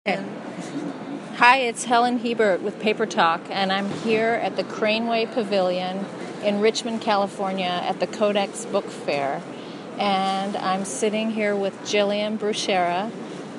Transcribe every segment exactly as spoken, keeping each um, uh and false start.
Okay. Hi, it's Helen Hebert with Paper Talk, and I'm here at the Craneway Pavilion in Richmond, California at the Codex Book Fair. And I'm sitting here with Jillian Bruchera,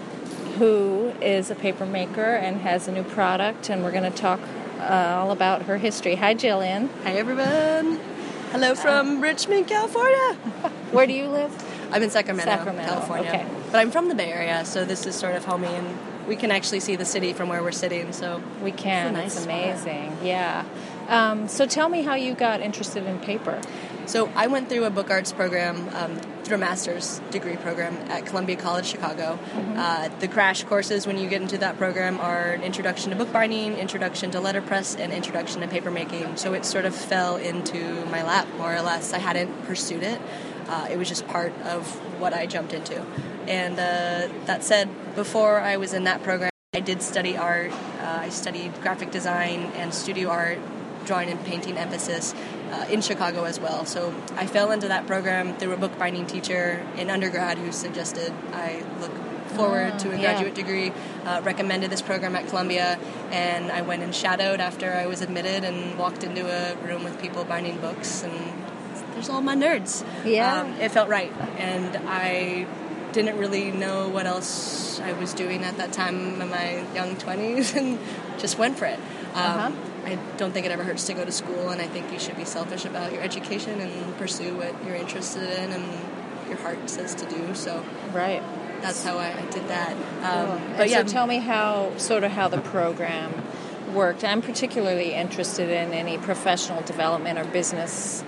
who is a paper maker and has a new product, and we're going to talk uh, all about her history. Hi, Jillian. Hi, everyone. Hello from uh, Richmond, California. Where do you live? I'm in Sacramento, Sacramento. California. Okay. But I'm from the Bay Area, so this is sort of homey, and we can actually see the city from where we're sitting. So we can. It's, it's nice amazing. Spot. Yeah. Um, so tell me how you got interested in paper. So I went through a book arts program, um, through a master's degree program at Columbia College Chicago. Mm-hmm. Uh, the crash courses when you get into that program are an introduction to bookbinding, introduction to letterpress, and introduction to papermaking. So it sort of fell into my lap, more or less. I hadn't pursued it. Uh, it was just part of what I jumped into. And uh, that said, before I was in that program, I did study art. Uh, I studied graphic design and studio art, drawing and painting emphasis uh, in Chicago as well. So I fell into that program through a bookbinding teacher in undergrad who suggested I look forward oh, to a graduate yeah. degree, uh, recommended this program at Columbia, and I went and shadowed after I was admitted and walked into a room with people binding books, and there's all my nerds. Yeah. Um, it felt right, and I didn't really know what else I was doing at that time in my young twenties, and just went for it. Um, uh-huh. I don't think it ever hurts to go to school, and I think you should be selfish about your education and pursue what you're interested in and your heart says to do. So right, that's how I, I did that. Um, cool. But yeah, so tell me how sort of how the program worked. I'm particularly interested in any professional development or business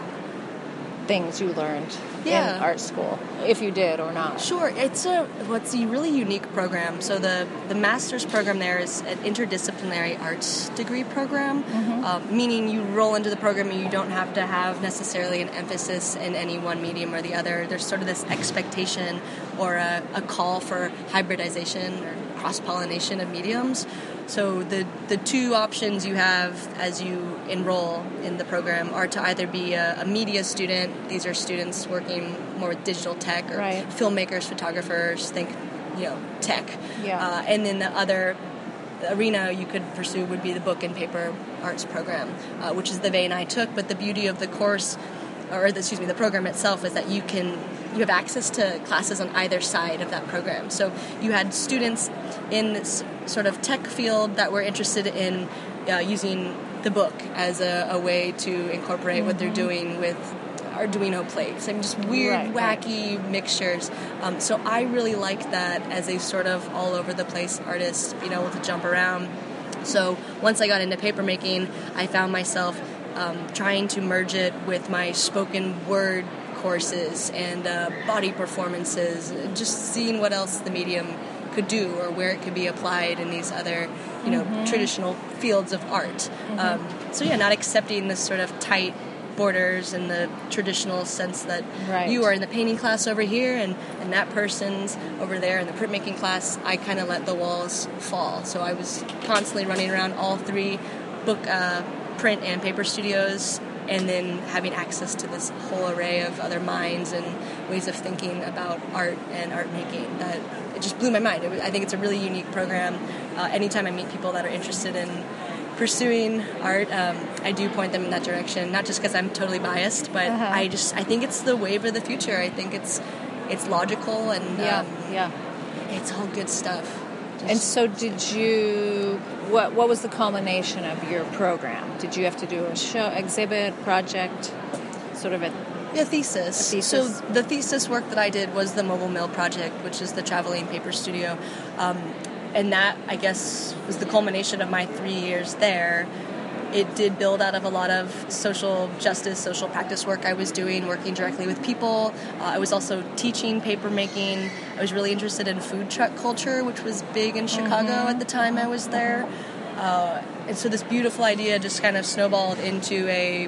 things you learned yeah. in art school, if you did or not. Sure. It's a what's a really unique program. So the, the master's program there is an interdisciplinary arts degree program, mm-hmm. um, meaning you roll into the program and you don't have to have necessarily an emphasis in any one medium or the other. There's sort of this expectation or a, a call for hybridization or cross-pollination of mediums. So the the two options you have as you enroll in the program are to either be a, a media student. These are students working more with digital tech, or right. filmmakers, photographers, think, you know, tech. Yeah. Uh, and then the other arena you could pursue would be the book and paper arts program, uh, which is the vein I took. But the beauty of the course, or the, excuse me, the program itself, is that you can you have access to classes on either side of that program. So you had students in this sort of tech field that were interested in uh, using the book as a, a way to incorporate mm-hmm. what they're doing with Arduino plates. I mean, just weird, right, wacky right. mixtures. Um, so I really liked that as a sort of all-over-the-place artist, being able to jump around. So once I got into papermaking, I found myself um, trying to merge it with my spoken word courses and uh, body performances, just seeing what else the medium could do or where it could be applied in these other, you know, mm-hmm. traditional fields of art. Mm-hmm. Um, so yeah, not accepting this sort of tight borders in the traditional sense that right. you are in the painting class over here and, and that person's over there in the printmaking class. I kind of let the walls fall. So I was constantly running around all three book, uh, print and paper studios, and then having access to this whole array of other minds and ways of thinking about art and art making. That it just blew my mind. It was, I think it's a really unique program. Uh, anytime I meet people that are interested in pursuing art, um, I do point them in that direction. Not just because I'm totally biased, but uh-huh. I just I think it's the wave of the future. I think it's it's logical and yeah, um, yeah, it's all good stuff. Just and so, did you? What What was the culmination of your program? Did you have to do a show, exhibit, project, sort of a Yeah, thesis. A thesis. So the thesis work that I did was the Mobile Mill Project, which is the traveling paper studio. Um, and that, I guess, was the culmination of my three years there. It did build out of a lot of social justice, social practice work I was doing, working directly with people. Uh, I was also teaching paper making. I was really interested in food truck culture, which was big in Chicago mm-hmm. at the time I was there. Uh, and so this beautiful idea just kind of snowballed into a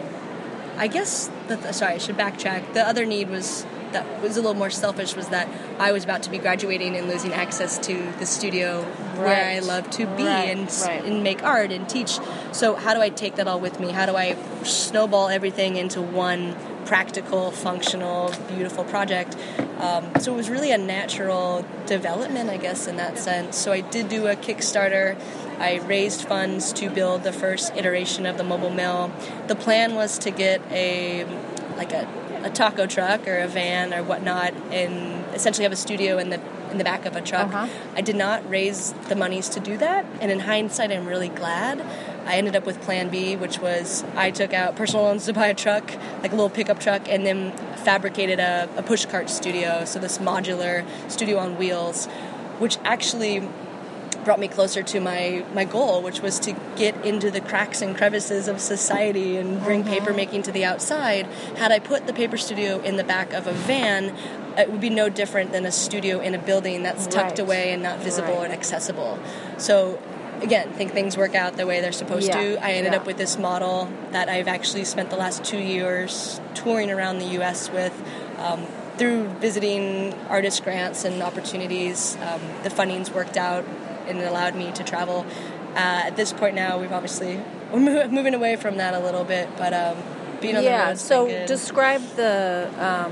I guess, the, sorry, I should backtrack. The other need was, that was a little more selfish, was that I was about to be graduating and losing access to the studio right. where I love to be right. and Right. and make art and teach. So how do I take that all with me? How do I snowball everything into one practical, functional, beautiful project? Um, so it was really a natural development, I guess, in that sense. So I did do a Kickstarter. I raised funds to build the first iteration of the mobile mill. The plan was to get a like a, a taco truck or a van or whatnot, and essentially have a studio in the in the back of a truck. Uh-huh. I did not raise the monies to do that, and in hindsight, I'm really glad. I ended up with Plan B, which was I took out personal loans to buy a truck, like a little pickup truck, and then fabricated a, a pushcart studio, so this modular studio on wheels, which actually brought me closer to my, my goal, which was to get into the cracks and crevices of society and bring mm-hmm. paper making to the outside. Had I put the paper studio in the back of a van, it would be no different than a studio in a building that's tucked Right. away and not visible Right. and accessible. So again, think things work out the way they're supposed Yeah. to. I ended Yeah. up with this model that I've actually spent the last two years touring around the U S with. Um, through visiting artist grants and opportunities, um, the funding's worked out and it allowed me to travel. Uh, at this point now, we've obviously, we're moving away from that a little bit, but um, being on yeah, the road's so been good. describe the um,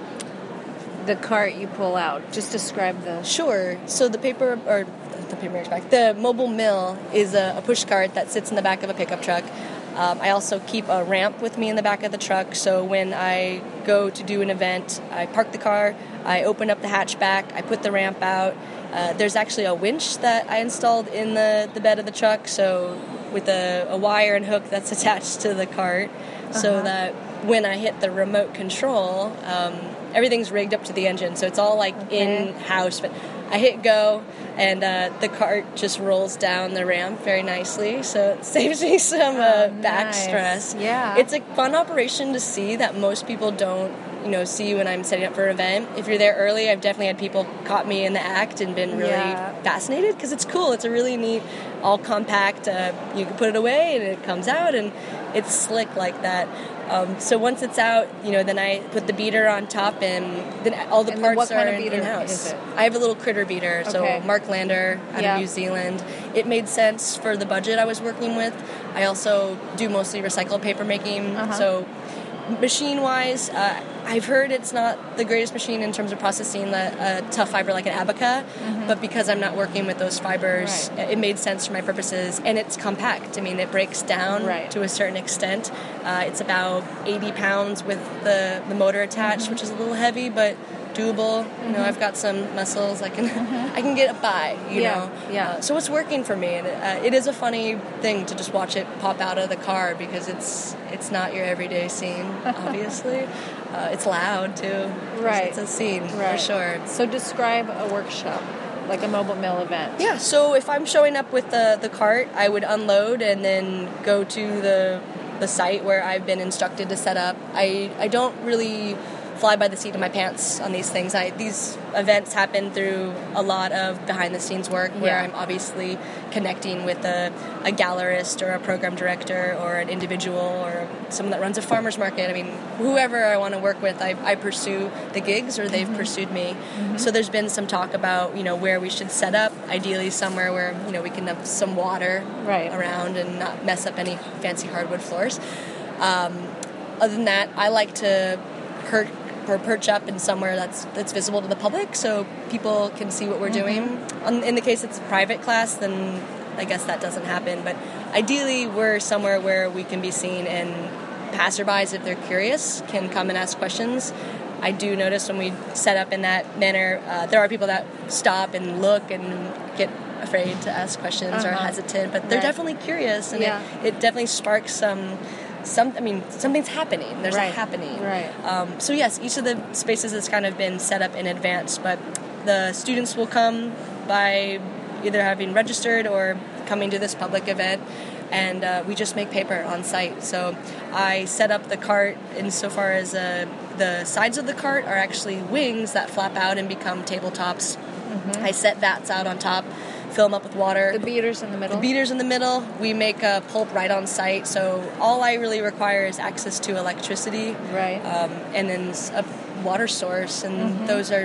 the cart you pull out. Just describe the... Sure. So the paper, or the paper back, the mobile mill is a, a push cart that sits in the back of a pickup truck. Um, I also keep a ramp with me in the back of the truck, so when I go to do an event, I park the car, I open up the hatchback, I put the ramp out. Uh, there's actually a winch that I installed in the, the bed of the truck, so with a, a wire and hook that's attached to the cart, uh-huh. so that when I hit the remote control, um, everything's rigged up to the engine, so it's all like okay. in-house. But I hit go, and uh, the cart just rolls down the ramp very nicely, so it saves me some uh, oh, back nice. stress. Yeah, it's a fun operation to see that most people don't, you know, see when I'm setting up for an event. If you're there early, I've definitely had people caught me in the act and been really yeah. fascinated because it's cool. It's a really neat, all compact. Uh, you can put it away and it comes out, and it's slick like that. Um, so once it's out, you know, then I put the beater on top, and then all the and parts what kind are of beater in-house. Is it? I have a little critter beater, Okay. so Mark Lander out yeah. of New Zealand. It made sense for the budget I was working with. I also do mostly recycled paper making, uh-huh. so machine-wise, uh, I've heard it's not the greatest machine in terms of processing the uh, tough fiber like an Abaca, mm-hmm. but because I'm not working with those fibers, right. it made sense for my purposes, and it's compact. I mean, it breaks down right. to a certain extent. Uh, it's about eighty pounds with the, the motor attached, mm-hmm. which is a little heavy, but doable. Mm-hmm. You know, I've got some muscles. I can mm-hmm. I can get by. You yeah. know, yeah. Uh, so it's working for me, and it, uh, it is a funny thing to just watch it pop out of the car because it's it's not your everyday scene. Obviously, uh, it's loud too. Right, it's a scene right. for sure. So describe a workshop, like a mobile mill event. Yeah. So if I'm showing up with the the cart, I would unload and then go to the the site where I've been instructed to set up. I I don't really fly by the seat of my pants on these things. I, these events happen through a lot of behind-the-scenes work where yeah. I'm obviously connecting with a, a gallerist or a program director or an individual or someone that runs a farmer's market. I mean, whoever I want to work with, I, I pursue the gigs or they've mm-hmm. pursued me. Mm-hmm. So there's been some talk about, you know, where we should set up, ideally somewhere where, you know, we can have some water right. around and not mess up any fancy hardwood floors. Um, other than that, I like to perch or perch up in somewhere that's that's visible to the public so people can see what we're mm-hmm. doing. Um, in the case it's a private class, then I guess that doesn't happen. But ideally, we're somewhere where we can be seen and passerbys, if they're curious, can come and ask questions. I do notice when we set up in that manner, uh, there are people that stop and look and get afraid to ask questions uh-huh. or hesitant, but they're right. definitely curious, and yeah. it, it definitely sparks some... Some, I mean, something's happening. There's right. a happening. Right. Um, so yes, each of the spaces has kind of been set up in advance, but the students will come by either having registered or coming to this public event, and uh, we just make paper on site. So I set up the cart insofar as uh, the sides of the cart are actually wings that flap out and become tabletops. Mm-hmm. I set vats out on top, fill them up with water. The beaters in the middle? The beaters in the middle. We make a pulp right on site, so all I really require is access to electricity. Right. Um, and then a water source, and mm-hmm. those are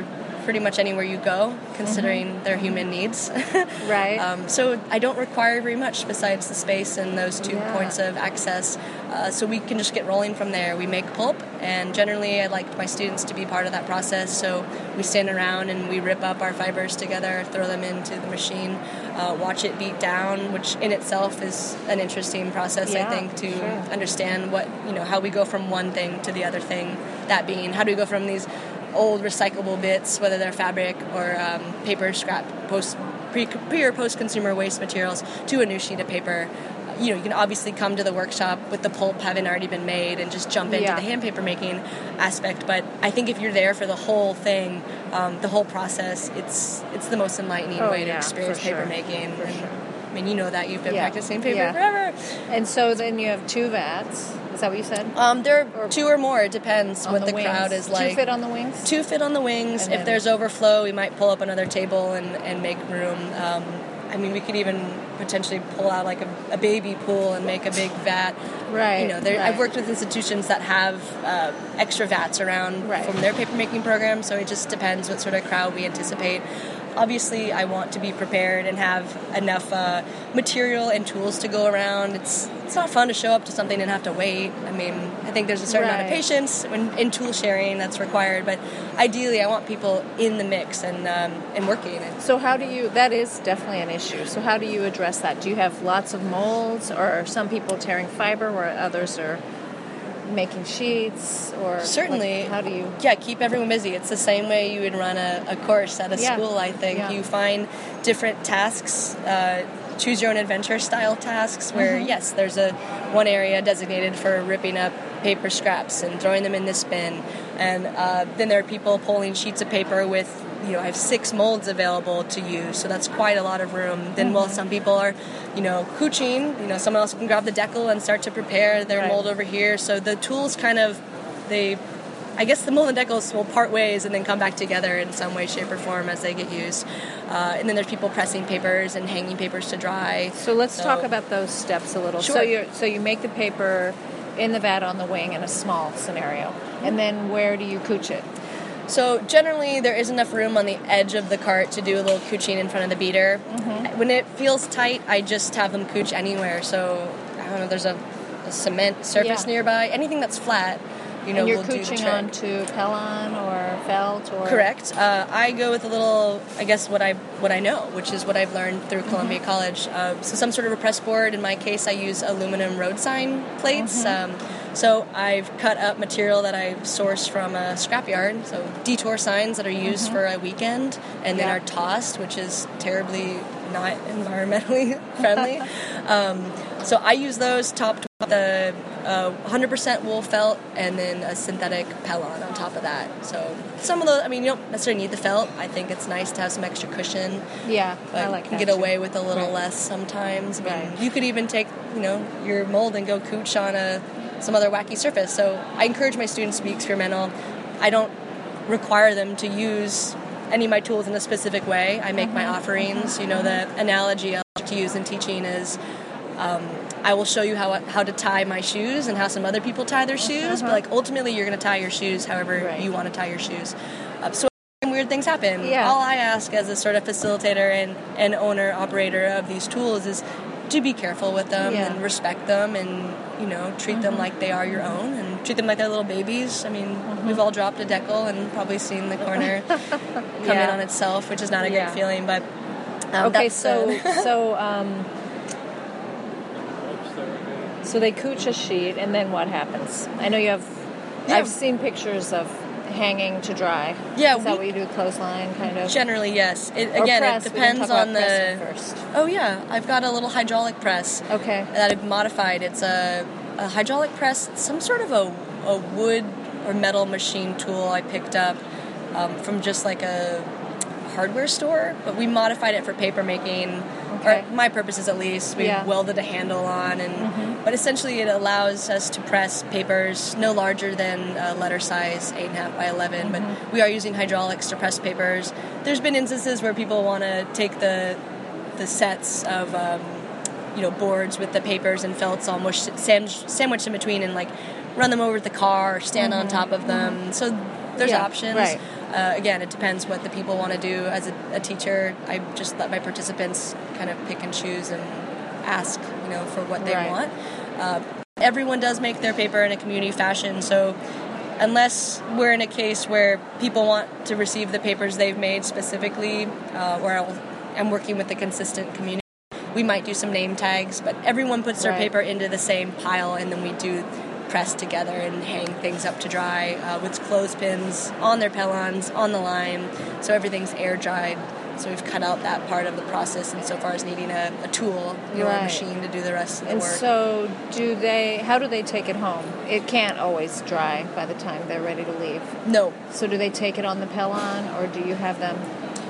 pretty much anywhere you go, considering Mm-hmm. their human needs. Right. Um, so I don't require very much besides the space and those two Yeah. points of access. Uh, so we can just get rolling from there. We make pulp, and generally I like my students to be part of that process. So we stand around and we rip up our fibers together, throw them into the machine, uh, watch it beat down, which in itself is an interesting process, Yeah, I think, to sure. understand what, you know, how we go from one thing to the other thing, that being, how do we go from these old recyclable bits, whether they're fabric or um, paper, scrap, post, pre, pre or post-consumer waste materials, to a new sheet of paper. You know, you can obviously come to the workshop with the pulp having already been made and just jump into Yeah. the hand paper making aspect. But I think if you're there for the whole thing, um, the whole process, it's it's the most enlightening Oh, way to yeah, experience for paper sure. making. For And, sure. I mean, you know that you've been Yeah. practicing paper Yeah. forever. And so then you have two vats. Is that what you said? Um, there Or- are two or more. It depends On what the, the, wings. crowd is like. Two fit on the wings? Two fit on the wings. And If then- there's overflow, we might pull up another table and, and make room. Um, I mean, we could even potentially pull out like a, a baby pool and make a big vat. Right. You know, there, right. I've worked with institutions that have uh, extra vats around Right. from their paper making program, so it just depends what sort of crowd we anticipate. Obviously, I want to be prepared and have enough uh, material and tools to go around. It's it's not fun to show up to something and have to wait. I mean, I think there's a certain amount of Right. patience in, in tool sharing that's required, but ideally, I want people in the mix and um, and working. So how do you, that is definitely an issue. So how do you address that? Do you have lots of molds, or are some people tearing fiber where others are making sheets, or Certainly. like, how do you? Yeah, keep everyone busy. It's the same way you would run a, a course at a Yeah. school, I think. Yeah. You find different tasks, uh, choose your own adventure style tasks where, Mm-hmm. yes, there's a one area designated for ripping up paper scraps and throwing them in this bin. And uh, then there are people pulling sheets of paper with, you know, I have six molds available to use, so that's quite a lot of room. Then, while some people are, you know, cooching, you know, someone else can grab the decal and start to prepare their Right. mold over here. So the tools kind of, they, I guess the mold and decals will part ways and then come back together in some way, shape, or form as they get used. Uh, and then there's people pressing papers and hanging papers to dry. So let's So- talk about those steps a little. So Sure. you so you make the paper in the vat on the wing in a small scenario, and then where do you cooch it? So generally, there is enough room on the edge of the cart to do a little cooching in front of the beater. Mm-hmm. When it feels tight, I just have them cooch anywhere. So I don't know, there's a, a cement surface Yeah. nearby, anything that's flat. You know, and you're will do the cooching trick. onto Pellon or felt or Correct. Uh, I go with a little, I guess, what I what I know, which is what I've learned through Columbia College. Uh, so some sort of a press board. In my case, I use aluminum road sign plates. Um, so I've cut up material that I sourced from a scrapyard. So detour signs that are used for a weekend and then Yeah. are tossed, which is terribly not environmentally friendly. um, so I use those topped with the uh, one hundred percent wool felt and then a synthetic Pellon on top of that. So some of those, I mean, you don't necessarily need the felt. I think it's nice to have some extra cushion. yeah, But I like you can that get too. away with a little Right. less sometimes. I mean, Right. you could even take, you know, your mold and go cooch on a some other wacky surface. So I encourage my students to be experimental. I don't require them to use any of my tools in a specific way. I make Mm-hmm. my offerings. You know, the analogy I like to use in teaching is um, I will show you how how to tie my shoes and how some other people tie their shoes. But like ultimately, you're going to tie your shoes however Right. you want to tie your shoes. Uh, so weird things happen. Yeah. All I ask as a sort of facilitator and, and owner operator of these tools is to be careful with them Yeah. and respect them and, you know, treat them like they are your own and treat them like they're little babies. I mean, we've all dropped a decal and probably seen the corner come in Yeah. on itself, which is not a Yeah. great feeling, but um, Okay, that's so the- so um, so they cooch a sheet, and then what happens? I know you have. Yeah. I've seen pictures of hanging to dry. Yeah, is that we- what you do? Clothesline, kind of. generally, yes. It, Or again, press. it We can depends talk on about pressing the... first. Oh, yeah. I've got a little hydraulic press. Okay. That I've modified. It's a, a hydraulic press, some sort of a, a wood or metal machine tool I picked up um, from just like a hardware store, but we modified it for paper making, Okay. or my purposes at least. We Yeah. welded a handle on, and but essentially it allows us to press papers no larger than uh, letter size, eight and a half by eleven. But we are using hydraulics to press papers. There's been instances where people want to take the the sets of um, you know boards with the papers and felts all mushed, sand, sandwiched in between and like run them over the car or stand on top of them. So there's Yeah, options. right. Uh, again, it depends what the people want to do. As a, a teacher, I just let my participants kind of pick and choose and ask, you know, for what they Right. want. Uh, everyone does make their paper in a community fashion, so unless we're in a case where people want to receive the papers they've made specifically, uh, or I'll, I'm working with a consistent community, we might do some name tags, but everyone puts their Right. paper into the same pile, and then we do press together and hang things up to dry uh, with clothespins on their pellons, on the line, so everything's air dried. So we've cut out that part of the process insofar as needing a, a tool, you know, Right. a machine to do the rest of the And work. so, do they? How do they take it home? It can't always dry by the time they're ready to leave. No. So, do they take it on the Pellon, or do you have them?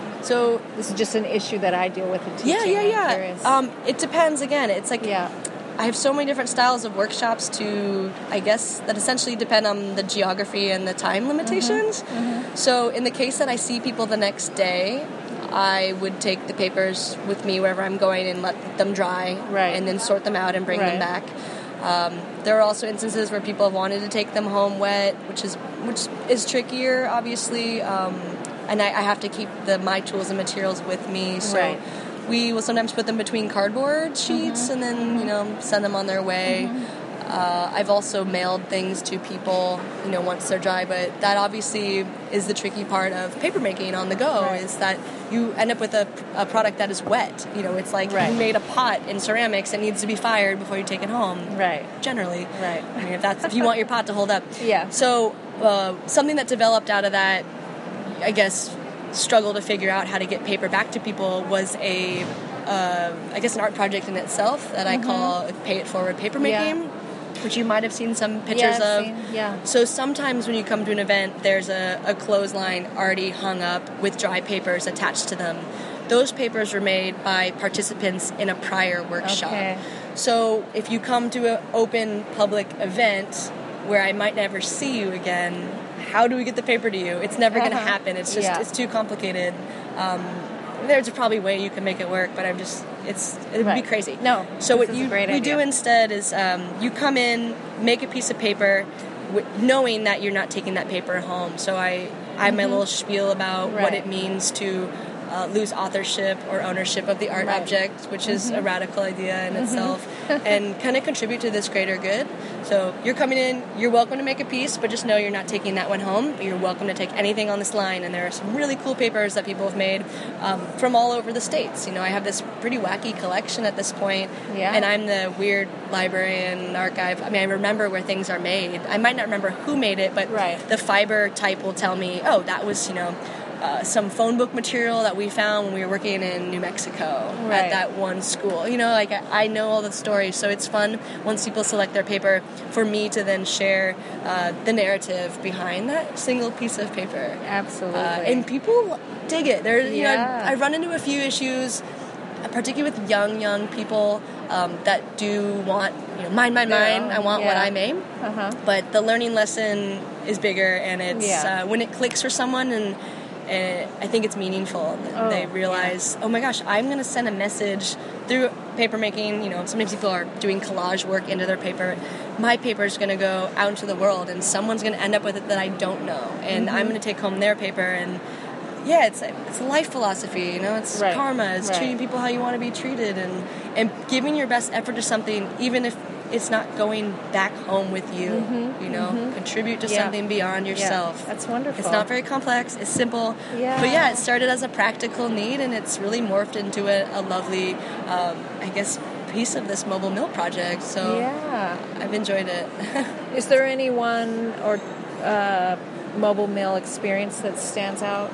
So This is just an issue that I deal with in teaching. yeah, yeah, I'm yeah. curious. Um, it depends. Again, it's like yeah. I have so many different styles of workshops to, I guess, that essentially depend on the geography and the time limitations. Mm-hmm. Mm-hmm. So in the case that I see people the next day, I would take the papers with me wherever I'm going and let them dry, Right. and then sort them out and bring Right. them back. Um, there are also instances where people have wanted to take them home wet, which is which is trickier, obviously. Um, and I, I have to keep the my tools and materials with me, so. Right. We will sometimes put them between cardboard sheets Mm-hmm. and then, you know, send them on their way. Mm-hmm. Uh, I've also mailed things to people, you know, once they're dry, but that obviously is the tricky part of paper making on the go, Right. is that you end up with a, a product that is wet. You know, it's like Right. you made a pot in ceramics that needs to be fired before you take it home. Right. Generally. Right. I mean, if that's if you want your pot to hold up. Yeah. So uh, something that developed out of that, I guess, struggle to figure out how to get paper back to people was a, uh, I guess, an art project in itself that I call Pay It Forward Paper Making, Yeah. which you might have seen some pictures Yeah, I've of. seen- yeah. So sometimes when you come to an event, there's a, a clothesline already hung up with dry papers attached to them. Those papers were made by participants in a prior workshop. Okay. So if you come to an open public event where I might never see you again, how do we get the paper to you? It's never going to Uh-huh. happen. It's just Yeah. it's too complicated. Um, there's probably a way you can make it work, but I'm just it's it would Right. be crazy. No, So this what is a you great we idea. do instead is um, you come in, make a piece of paper, w- knowing that you're not taking that paper home. So I I have my little spiel about what Mm-hmm. Right. it means to uh, lose authorship or ownership of the art Right. object, which is Mm-hmm. a radical idea in itself, and kind of contribute to this greater good. So you're coming in, you're welcome to make a piece, but just know you're not taking that one home. But you're welcome to take anything on this line, and there are some really cool papers that people have made um, from all over the states. You know, I have this pretty wacky collection at this point, Yeah. and I'm the weird librarian archive. I mean, I remember where things are made. I might not remember who made it, but Right. the fiber type will tell me, oh, that was, you know, uh, some phone book material that we found when we were working in New Mexico Right. at that one school. You know, like I, I know all the stories, so it's fun once people select their paper for me to then share uh, the narrative behind that single piece of paper. Absolutely. Uh, and people dig it. There, you Yeah. know, I run into a few issues, particularly with young, young people um, that do want, you know, mine, mine, Their mine. own, I want what yeah. I made. uh-huh. But the learning lesson is bigger, and it's Yeah. uh, when it clicks for someone, and, and I think it's meaningful. Oh, they realize, oh my gosh, I'm going to send a message through paper making. You know, sometimes people are doing collage work into their paper. My paper is going to go out into the world, and someone's going to end up with it that I don't know, and Mm-hmm. I'm going to take home their paper. And yeah, it's a, it's a life philosophy. You know, it's Right. karma. It's Right. treating people how you want to be treated, and and giving your best effort to something, even if it's not going back home with you. You know, contribute to Mm-hmm. Yeah. something beyond yourself. Yeah. That's wonderful. It's not very complex. It's simple. Yeah. But yeah, it started as a practical need, and it's really morphed into a, a lovely, um, I guess, piece of this mobile mill project. So Yeah. I've enjoyed it. Is there any one or uh, mobile mill experience that stands out?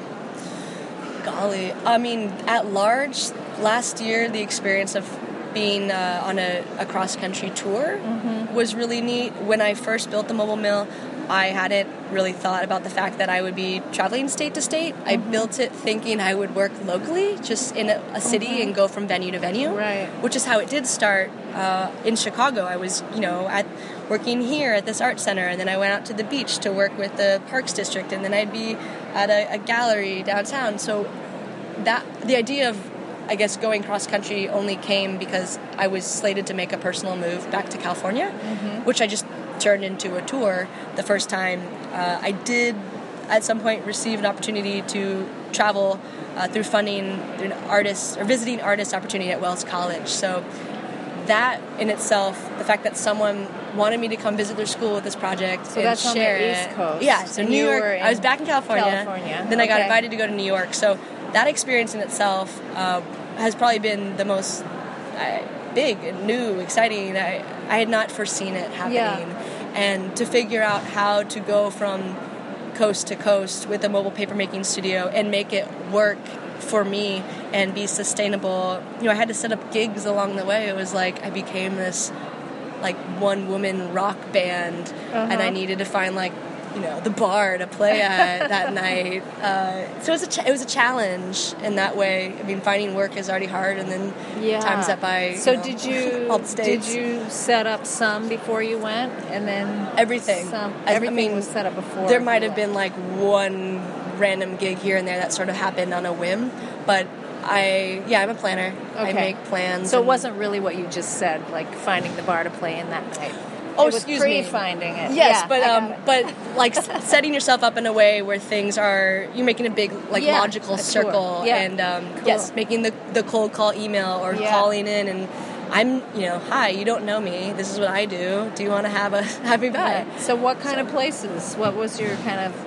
Golly, I mean, at large, last year the experience of being uh, on a, a cross-country tour Mm-hmm. was really neat. When I first built the mobile mill, I hadn't really thought about the fact that I would be traveling state to state. I Mm-hmm. built it thinking I would work locally, just in a, a city, and go from venue to venue. Mm-hmm. Right. Which is how it did start uh, in Chicago. I was, you know, at working here at this art center, and then I went out to the beach to work with the Parks District, and then I'd be at a, a gallery downtown. So that the idea of, I guess, going cross country only came because I was slated to make a personal move back to California, Mm-hmm. which I just turned into a tour the first time. Uh, I did at some point receive an opportunity to travel uh, through funding through an artist or visiting artist opportunity at Wells College. So that in itself, the fact that someone wanted me to come visit their school with this project so and that's share on the it. East Coast. Yeah, so and New you York. Were in I was back in California. California. Then I got okay. invited to go to New York. So that experience in itself uh, has probably been the most uh, big and new, exciting. I, I had not foreseen it happening. Yeah. And to figure out how to go from coast to coast with a mobile papermaking studio and make it work for me and be sustainable. You know, I had to set up gigs along the way. It was like I became this like one woman rock band, uh-huh. and I needed to find like, you know, the bar to play at that night. Uh, so it was a ch- it was a challenge in that way. I mean, finding work is already hard, and then yeah. times that by. So you know, did you all the states. did you set up some before you went, and then everything? Some, I, everything I mean, was set up before. There might have been like one random gig here and there that sort of happened on a whim, but I yeah I'm a planner. Okay. I make plans. So it wasn't really what you just said, like finding the bar to play in that night. Oh, it was excuse pre me. finding it. Yes, yeah, but um, it. but like setting yourself up in a way where things are you're making a big like yeah, logical circle, yeah. and um, cool. yes, making the the cold call email or yeah. calling in and I'm you know hi you don't know me, this is what I do. Do you want to have a have me back? Right. So what kind so. of places? What was your kind of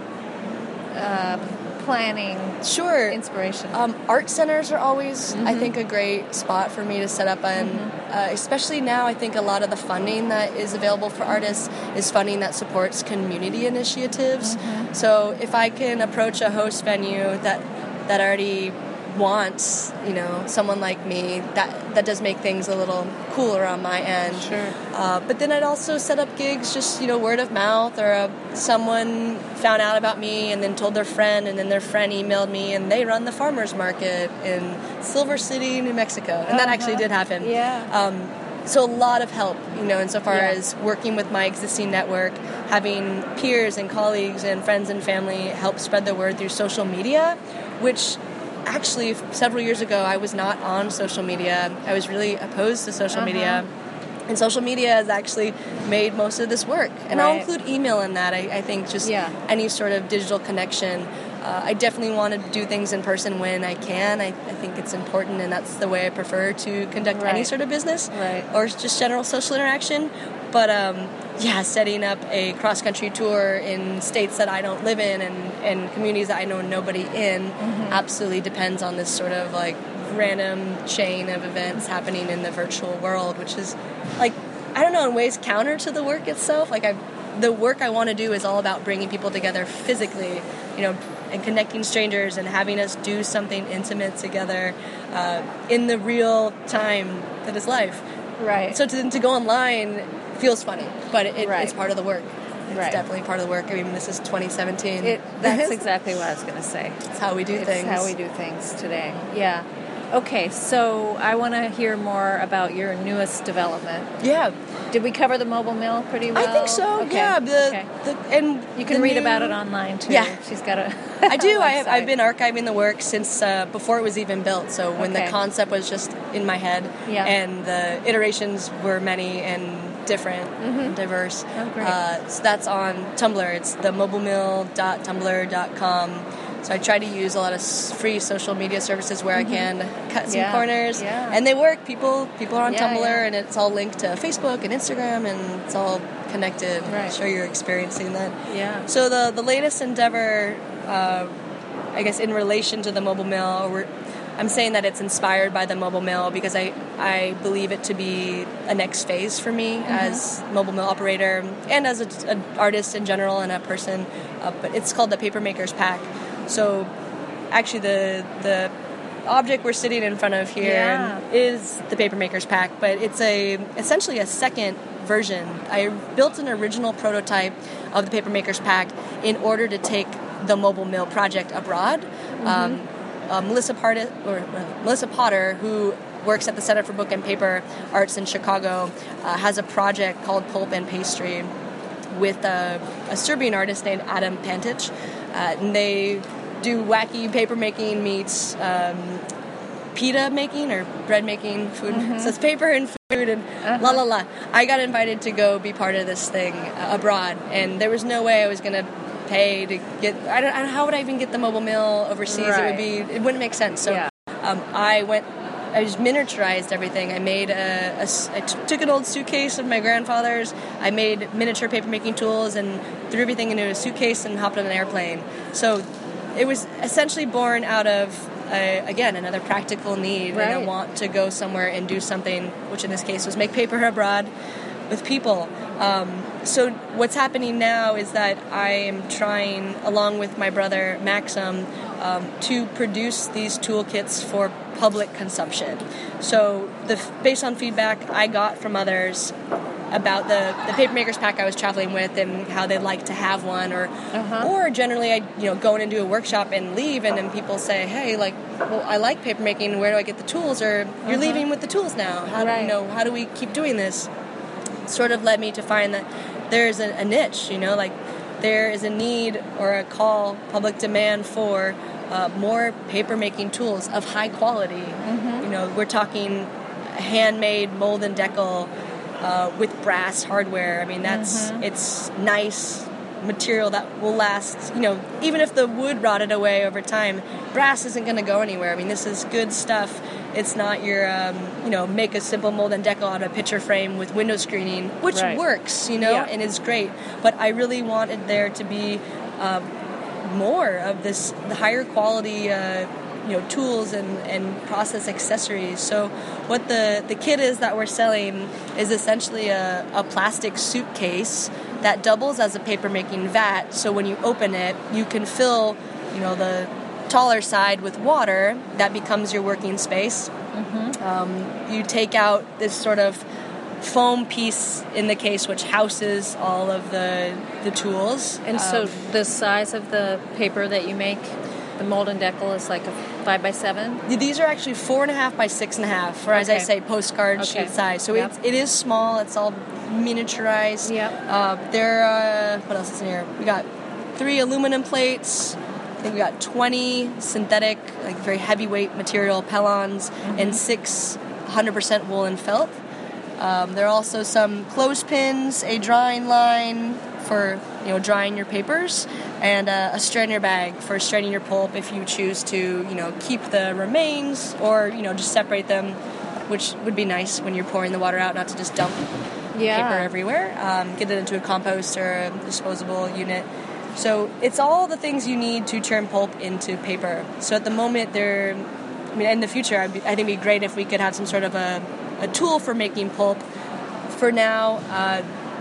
uh, planning? Sure. Inspiration. Um, art centers are always, mm-hmm. I think, a great spot for me to set up in. Mm-hmm. Uh, especially now, I think a lot of the funding that is available for artists is funding that supports community initiatives. Mm-hmm. So if I can approach a host venue that that already wants, you know, someone like me, that that does make things a little cooler on my end. Sure. Uh, but then I'd also set up gigs, just, you know, word of mouth, or uh, someone found out about me and then told their friend, and then their friend emailed me, and they run the farmers market in Silver City, New Mexico. And uh-huh. that actually did happen. Yeah. Um, so a lot of help, you know, insofar yeah. as working with my existing network, having peers and colleagues and friends and family help spread the word through social media, which actually several years ago I was not on social media. I was really opposed to social uh-huh. media. And social media has actually made most of this work. And right. I'll include email in that. I, I think just yeah. any sort of digital connection. Uh, I definitely want to do things in person when I can. I, I think it's important, and that's the way I prefer to conduct right. any sort of business right. or just general social interaction. But um, yeah, setting up a cross-country tour in states that I don't live in and, and communities that I know nobody in mm-hmm. absolutely depends on this sort of like random chain of events happening in the virtual world, which is like, I don't know, in ways counter to the work itself. Like I, the work I want to do is all about bringing people together physically, you know, and connecting strangers and having us do something intimate together uh, in the real time that is life. Right. So to, to go online feels funny, but it, right. it's part of the work. It's right. definitely part of the work. I mean, this is twenty seventeen. It, that's exactly what I was going to say. It's how we do it's things. It's how we do things today. Yeah. Okay, so I want to hear more about your newest development. Yeah. Did we cover the mobile mill pretty well? I think so. Okay. Yeah. The, okay. the, and you can the read new, about it online too. Yeah. She's got a. I do. I have, website. I've been archiving the work since uh, before it was even built. So when okay. the concept was just in my head, yeah. and the iterations were many and different, mm-hmm. and diverse. Oh, great. Uh, so that's on Tumblr. It's the mobile mill dot tumblr dot com. So I try to use a lot of free social media services where mm-hmm. I can cut some yeah. corners, yeah. and they work. People people are on yeah, Tumblr, yeah. and it's all linked to Facebook and Instagram, and it's all connected. Right. I'm sure you're experiencing that. Yeah. So the the latest endeavor, uh, I guess, in relation to the mobile mill, we're, I'm saying that it's inspired by the mobile mill because I I believe it to be a next phase for me mm-hmm. as mobile mill operator and as an artist in general and a person. Uh, but it's called the Papermakers Pack. So, actually, the the object we're sitting in front of here yeah. is the Papermakers Pack, but it's a essentially a second version. I built an original prototype of the Papermakers Pack in order to take the mobile mill project abroad. Mm-hmm. Um, uh, Melissa Potter, or uh, Melissa Potter, who works at the Center for Book and Paper Arts in Chicago, uh, has a project called Pulp and Pastry with a, a Serbian artist named Adam Pantic. Uh, and they do wacky paper making meets um, pita making or bread making food. Mm-hmm. So it's paper and food and uh-huh. la la la. I got invited to go be part of this thing uh, abroad, and there was no way I was going to pay to get. I don't. I don't how would I even get the mobile mill overseas? Right. It would be. It wouldn't make sense. So Yeah. um, I went. I just miniaturized everything. I made a, a s- I t- took an old suitcase of my grandfather's. I made miniature paper making tools and threw everything into a suitcase and hopped on an airplane. So it was essentially born out of, uh, again, another practical need Right. and a want to go somewhere and do something, which in this case was make paper abroad with people. Um, so what's happening now is that I am trying, along with my brother Maxim, um, to produce these toolkits for public consumption. So the based on feedback I got from others about the, the Papermakers Pack I was traveling with and how they'd like to have one, or Uh-huh. or generally I you know go in and do a workshop and leave, and then people say, hey, like, well, I like papermaking, where do I get the tools? Or you're Uh-huh. leaving with the tools now. How do Right. you know? How do we keep doing this? Sort of led me to find that there's a, a niche, you know, like there is a need or a call, public demand for uh, more paper-making tools of high quality. Mm-hmm. You know, we're talking handmade mold and decal uh, with brass hardware. I mean, that's Mm-hmm. it's nice material that will last, you know, even if the wood rotted away over time, brass isn't going to go anywhere. I mean, this is good stuff. It's not your, um, you know, make a simple mold and decal out of a picture frame with window screening, which Right. works, you know, Yeah. and is great. But I really wanted there to be um, more of this the higher quality, uh, you know, tools and, and process accessories. So what the, the kit is that we're selling is essentially a, a plastic suitcase that doubles as a paper-making vat. So when you open it, you can fill, you know, the taller side with water. That becomes your working space. Mm-hmm. Um, you take out this sort of foam piece in the case, which houses all of the the tools. And so Um, the size of the paper that you make, the mold and decal, is like a five by seven? these are actually four and a half by six and a half, or as I Okay. say, postcard Okay. sheet size. So Yep. it's, it is small. It's all miniaturized. Yep. Uh, there. Uh, what else is in here? We got three aluminum plates. I think we got twenty synthetic, like very heavyweight material Pellons, Mm-hmm. and six one hundred percent woolen felt. Um, there are also some clothespins, a drying line for you know drying your papers, and uh, a strainer bag for straining your pulp if you choose to you know keep the remains or you know just separate them, which would be nice when you're pouring the water out, not to just dump Yeah. paper everywhere. Um, get it into a compost or a disposable unit. So it's all the things you need to turn pulp into paper. So at the moment, there, I mean, in the future, I'd be, I think it'd be great if we could have some sort of a, a tool for making pulp. For now, uh,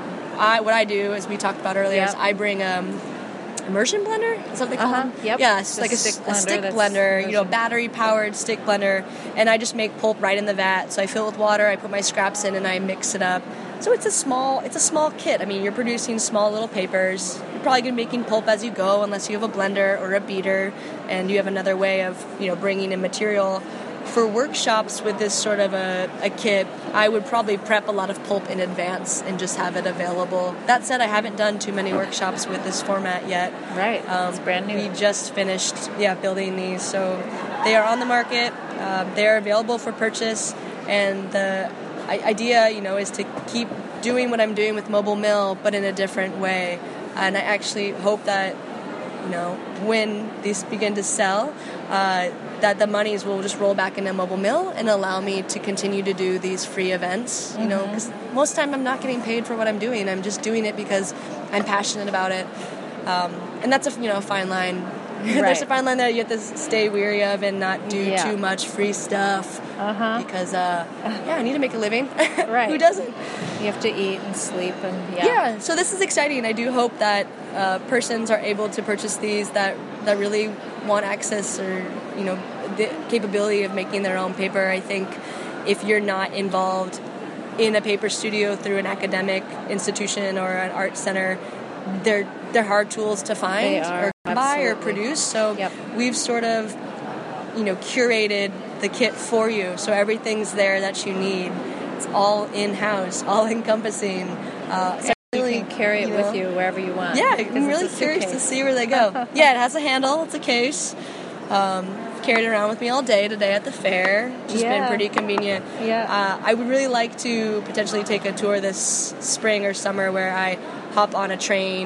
I what I do, as we talked about earlier, Yep. is I bring um, immersion blender. Is that what they call Uh-huh, them? yep. Yeah, it's The like a, stick s- a blender stick that's blender. You know, immersion. battery powered stick blender, and I just make pulp right in the vat. So I fill it with water, I put my scraps in, and I mix it up. So it's a small, it's a small kit. I mean, you're producing small little papers. You're probably gonna be making pulp as you go, unless you have a blender or a beater, and you have another way of you know bringing in material. For workshops with this sort of a, a kit, I would probably prep a lot of pulp in advance and just have it available. That said, I haven't done too many workshops with this format yet. Right. Um, It's brand new. We just finished, yeah, building these, so they are on the market. Uh, they are available for purchase, and the I- idea, you know, is to keep doing what I'm doing with Mobile Mill, but in a different way. And I actually hope that, you know, when these begin to sell, uh, that the monies will just roll back into Mobile Mill and allow me to continue to do these free events. You know, because most of the time I'm not getting paid for what I'm doing. I'm just doing it because I'm passionate about it. Um, and that's a you know a fine line. There's Right. a fine line that you have to stay weary of and not do Yeah. too much free stuff. Uh-huh. Because uh, yeah, I need to make a living. Right. Who doesn't? You have to eat and sleep and yeah. Yeah. So this is exciting. I do hope that uh, persons are able to purchase these that that really want access or you know the capability of making their own paper. I think if you're not involved in a paper studio through an academic institution or an art center, they're they're hard tools to find They are, or buy or absolutely. produce. So Yep. we've sort of you know curated the kit for you, so everything's there that you need. It's all in-house, all encompassing. Uh, so You really, can carry it you with know, you wherever you want. yeah, because I'm it's really a curious to suitcase. see where they go. Yeah, it has a handle. It's a case. Um, carried it around with me all day today at the fair. Just been Yeah. pretty convenient. Yeah. Uh, I would really like to potentially take a tour this spring or summer where I hop on a train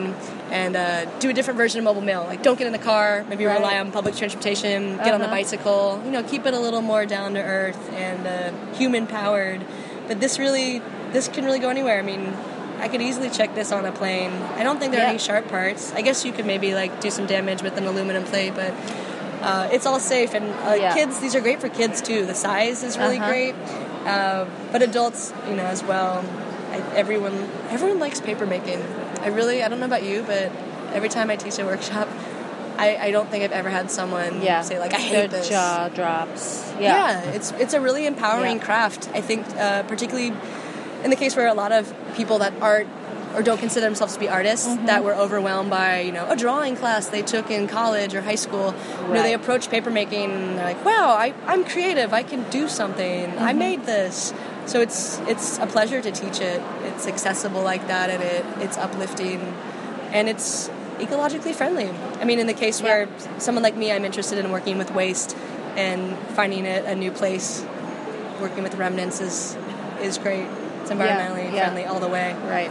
and uh, do a different version of mobile mail. Like, don't get in the car, maybe Right. rely on public transportation, get on the Uh-huh. bicycle, you know, keep it a little more down to earth and uh, human powered. But this really, this can really go anywhere. I mean, I could easily check this on a plane. I don't think there Yeah. are any sharp parts. I guess you could maybe like do some damage with an aluminum plate, but uh, it's all safe. And uh, Yeah. kids, these are great for kids too. The size is really Uh-huh. great, uh, but adults, you know, as well. I, everyone, everyone likes paper making. I really, I don't know about you, but every time I teach a workshop, I, I don't think I've ever had someone Yeah. say like, I Their hate this. jaw drops. Yeah, Yeah. it's it's a really empowering Yeah. craft. I think, uh, particularly in the case where a lot of people that aren't or don't consider themselves to be artists Mm-hmm. that were overwhelmed by you know a drawing class they took in college or high school. You know, they Right. approach papermaking and they're like, "Wow, I, I'm creative. I can do something. I Mm-hmm. made this." So it's it's a pleasure to teach it. It's accessible like that, and it it's uplifting, and it's ecologically friendly. I mean, in the case Yeah. where someone like me, I'm interested in working with waste and finding it a new place. Working with remnants is is great. It's environmentally yeah. friendly all the way. Right.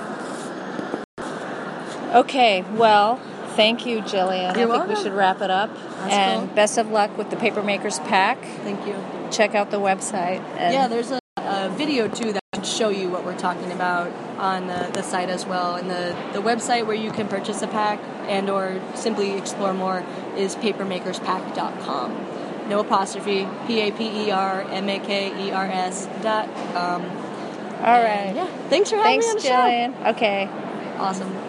Okay, well, thank you, Jillian. You're I think welcome. we should wrap it up. That's and cool. best of luck with the Papermakers Pack. Thank you. Check out the website. And Yeah, there's a, a video too that should show you what we're talking about on the, the site as well. And the, the website where you can purchase a pack and or simply explore more is papermakers pack dot com. No apostrophe, P A P E R M A K E R S dot com. All right. Yeah, thanks for having Thanks, me on the Jillian. Okay. show. Awesome.